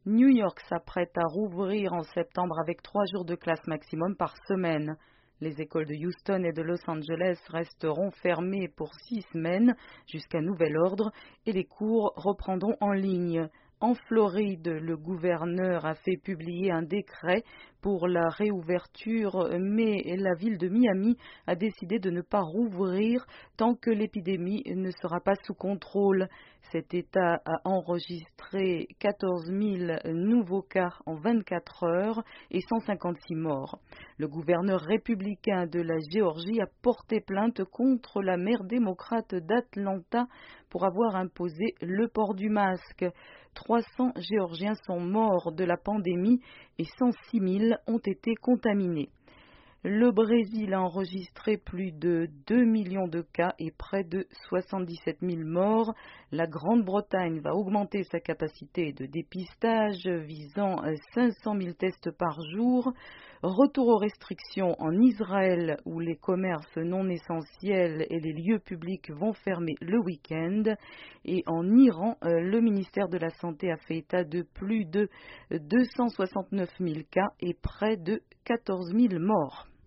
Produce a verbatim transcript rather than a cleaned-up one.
New York s'apprête à rouvrir en septembre avec trois jours de classe maximum par semaine. Les écoles de Houston et de Los Angeles resteront fermées pour six semaines jusqu'à nouvel ordre et les cours reprendront en ligne. En Floride, le gouverneur a fait publier un décret pour la réouverture, mais la ville de Miami a décidé de ne pas rouvrir tant que l'épidémie ne sera pas sous contrôle. Cet État a enregistré quatorze mille nouveaux cas en vingt-quatre heures et cent cinquante-six morts. Le gouverneur républicain de la Géorgie a porté plainte contre la maire démocrate d'Atlanta pour avoir imposé le port du masque. trois cents Géorgiens sont morts de la pandémie et cent six mille ont été contaminés. Le Brésil a enregistré plus de deux millions de cas et près de soixante-dix-sept mille morts. La Grande-Bretagne va augmenter sa capacité de dépistage visant cinq cent mille tests par jour. Retour aux restrictions en Israël où les commerces non essentiels et les lieux publics vont fermer le week-end. Et en Iran, le ministère de la Santé a fait état de plus de deux cent soixante-neuf mille cas et près de quatorze mille morts.